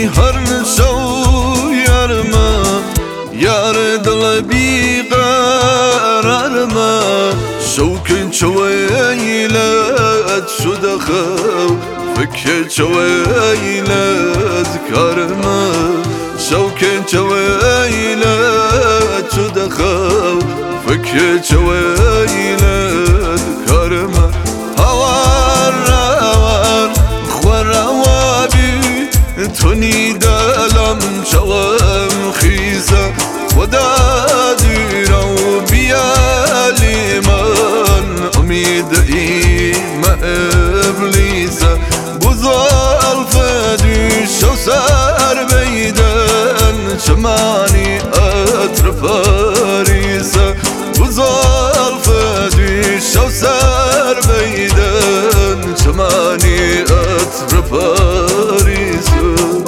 هر شو یارما یار دل بی قرارما شوکن چویلت شد خو فکر چویلت کارما شوکن چویلت شد خو فکر چویلت کارما هوار روان خوروابی تونی دلم شوم خیزه خدا دیرم بیالی من امید ایم ابلیسه بزال فدیش و سر بیدن چمانی اطرف ریسه بزال فدیش و سر بیدن چمانی اطرف ریسه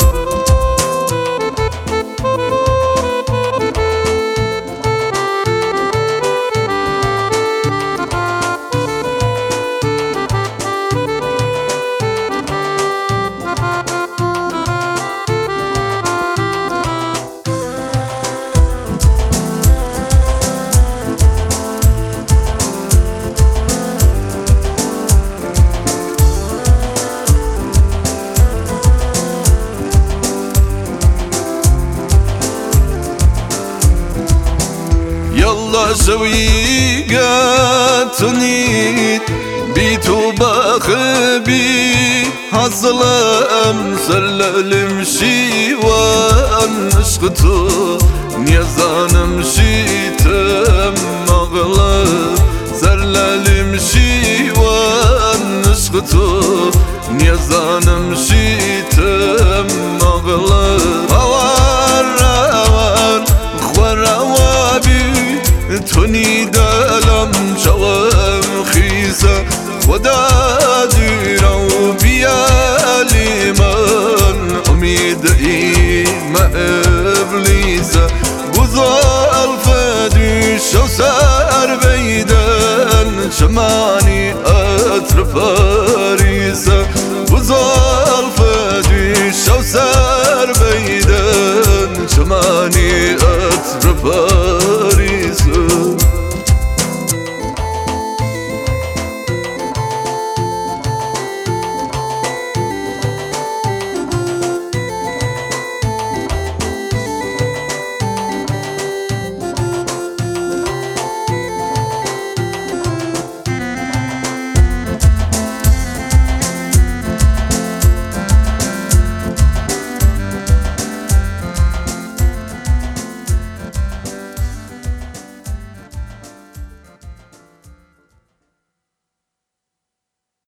يلا سوي قاتني بيتو بخبي حصلم سلل مشي وانشقتو نيزان مشيتم مغلب سلل مشي وانشقتو نيزان مشيتم مغلب اوار اوار خوروابي تونی دلم شوم خیزه خدا دیرم بیالی من امید ایم ابلیسه بزال فدیش و سر بیدن چمانی اطرف ریسه بزال فدیش و سر بیدن چمانی اطرف